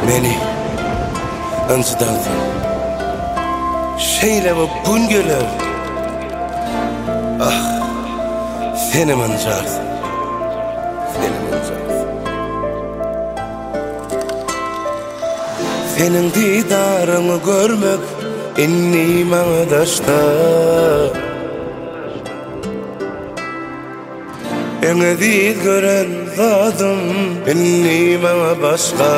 Meni ıncıdardın. Şeyleme bun gelir. Ah, seni ıncardın. Senin didarını görmek inni bana daşta. Ene değil gören zadım inni bana başka.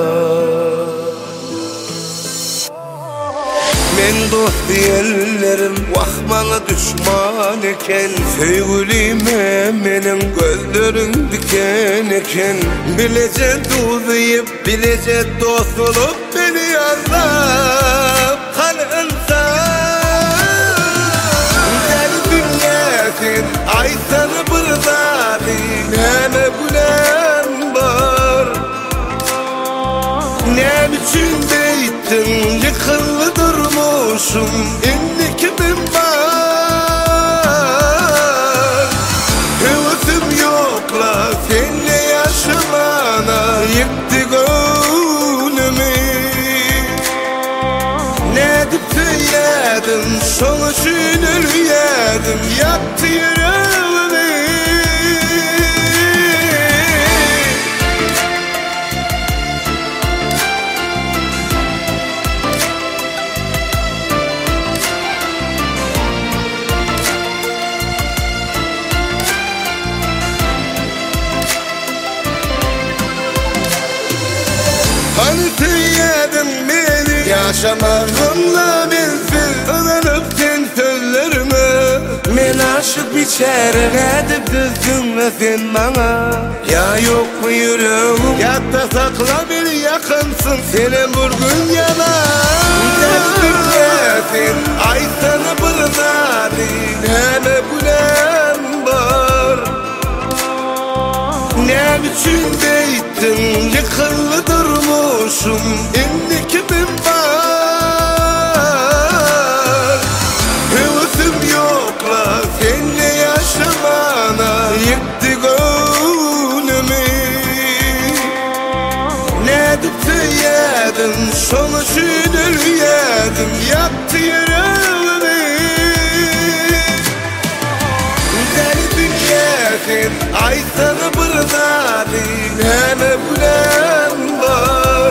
Men dost diyellerim vah bana düşman eken, sevgilime menin gözlerin diken eken. Bilecek uzayıp bilecek dost olup beni yanlap kalınsan. Gel dünyasin ay sana bırdadı, neme gülen var. Ne biçim beytin yıkıldı durmuşum, inni kimin var. Hıvıtım yokla seninle yaşamana, yıktı gönlümü. Ne dip söyledim sonuçunu rüyadım, yaktı yüreğimi. Hani tüyedin beni yaşamadığımla bensiz, ınanıp sen sözlerime. Men aşık biçerim edip düzgün sen bana. Ya yok mu yüreğim, ya da sakla beni yakınsın, senin burgun yalan. Derdin ay sana bırnadı, neme gülen var. Ne biçim beytin yıkıldı durmuşum, inni kimin var. Hıvıtım yokla seninle yaşamana, yıktı gönlümü. Ne dip söyledim sonuçunu rüyadım, yaktı yüreğimi. Deli dünyasin ay sana bırnadı, neme gülen var.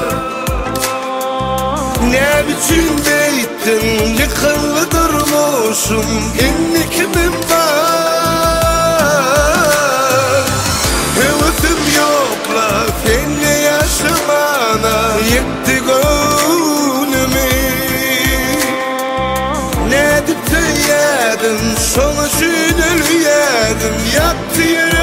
Ne biçim beytin yıkıldı durmuşum, inni kimin var. Hıvıtım yokla seninle yaşamana, yıktı gönlümü. Ne dip söyledim sonuçunu rüyadım, yaktı yüreğimi.